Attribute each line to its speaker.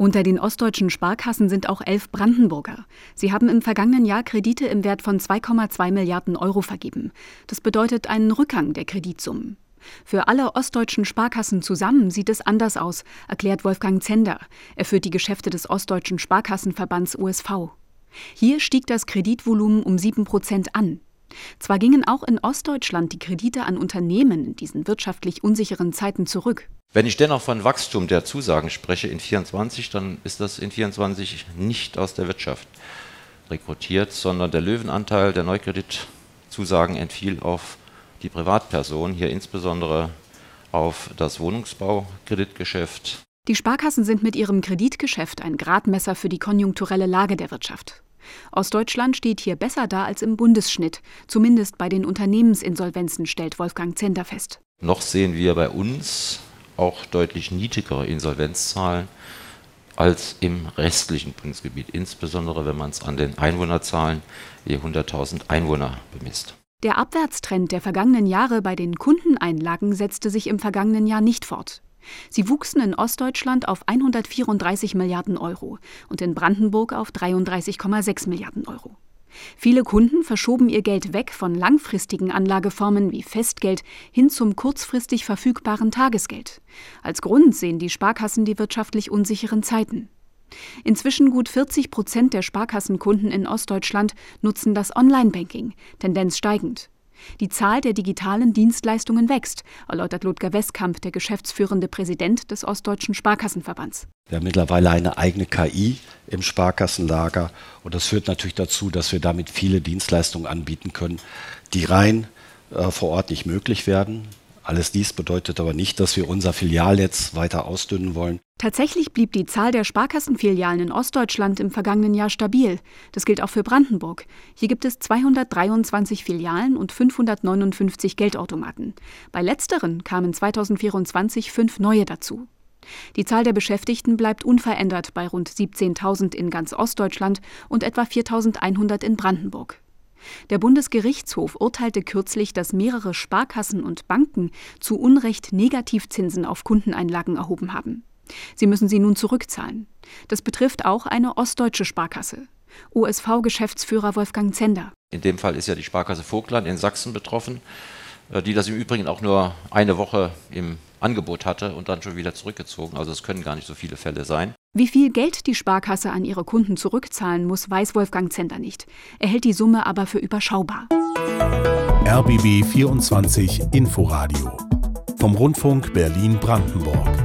Speaker 1: Unter den ostdeutschen Sparkassen sind auch 11 Brandenburger. Sie haben im vergangenen Jahr Kredite im Wert von 2,2 Milliarden Euro vergeben. Das bedeutet einen Rückgang der Kreditsummen. Für alle ostdeutschen Sparkassen zusammen sieht es anders aus, erklärt Wolfgang Zender. Er führt die Geschäfte des Ostdeutschen Sparkassenverbands USV. Hier stieg das Kreditvolumen um 7% an. Zwar gingen auch in Ostdeutschland die Kredite an Unternehmen in diesen wirtschaftlich unsicheren Zeiten zurück.
Speaker 2: Wenn ich dennoch von Wachstum der Zusagen spreche in 2024, dann ist das in 2024 nicht aus der Wirtschaft rekrutiert, sondern der Löwenanteil der Neukreditzusagen entfiel auf die Privatpersonen, hier insbesondere auf das Wohnungsbaukreditgeschäft.
Speaker 1: Die Sparkassen sind mit ihrem Kreditgeschäft ein Gradmesser für die konjunkturelle Lage der Wirtschaft. Ostdeutschland steht hier besser da als im Bundesschnitt, zumindest bei den Unternehmensinsolvenzen, stellt Wolfgang Zender fest.
Speaker 2: Noch sehen wir bei uns auch deutlich niedrigere Insolvenzzahlen als im restlichen Bundesgebiet, insbesondere wenn man es an den Einwohnerzahlen je 100.000 Einwohner bemisst.
Speaker 1: Der Abwärtstrend der vergangenen Jahre bei den Kundeneinlagen setzte sich im vergangenen Jahr nicht fort. Sie wuchsen in Ostdeutschland auf 134 Milliarden Euro und in Brandenburg auf 33,6 Milliarden Euro. Viele Kunden verschoben ihr Geld weg von langfristigen Anlageformen wie Festgeld hin zum kurzfristig verfügbaren Tagesgeld. Als Grund sehen die Sparkassen die wirtschaftlich unsicheren Zeiten. Inzwischen gut 40% der Sparkassenkunden in Ostdeutschland nutzen das Online-Banking, Tendenz steigend. Die Zahl der digitalen Dienstleistungen wächst, erläutert Ludger Westkamp, der geschäftsführende Präsident des Ostdeutschen Sparkassenverbands.
Speaker 3: Wir haben mittlerweile eine eigene KI im Sparkassenlager und das führt natürlich dazu, dass wir damit viele Dienstleistungen anbieten können, die rein vor Ort nicht möglich werden. Alles dies bedeutet aber nicht, dass wir unser Filialnetz weiter ausdünnen wollen.
Speaker 1: Tatsächlich blieb die Zahl der Sparkassenfilialen in Ostdeutschland im vergangenen Jahr stabil. Das gilt auch für Brandenburg. Hier gibt es 223 Filialen und 559 Geldautomaten. Bei letzteren kamen 2024 5 neue dazu. Die Zahl der Beschäftigten bleibt unverändert bei rund 17.000 in ganz Ostdeutschland und etwa 4.100 in Brandenburg. Der Bundesgerichtshof urteilte kürzlich, dass mehrere Sparkassen und Banken zu Unrecht Negativzinsen auf Kundeneinlagen erhoben haben. Sie müssen sie nun zurückzahlen. Das betrifft auch eine ostdeutsche Sparkasse. USV-Geschäftsführer Wolfgang Zender.
Speaker 2: In dem Fall ist ja die Sparkasse Vogtland in Sachsen betroffen, die das im Übrigen auch nur eine Woche im Angebot hatte und dann schon wieder zurückgezogen. Also es können gar nicht so viele Fälle sein.
Speaker 1: Wie viel Geld die Sparkasse an ihre Kunden zurückzahlen muss, weiß Wolfgang Zender nicht. Er hält die Summe aber für überschaubar.
Speaker 4: RBB 24 Inforadio vom Rundfunk Berlin-Brandenburg.